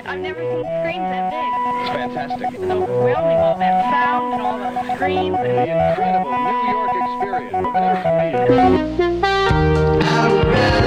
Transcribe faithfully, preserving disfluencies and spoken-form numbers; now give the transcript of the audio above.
I've never seen screens that big. It's fantastic. And the overwhelming, all that sound and all those screens. The incredible New York experience. Well, for me.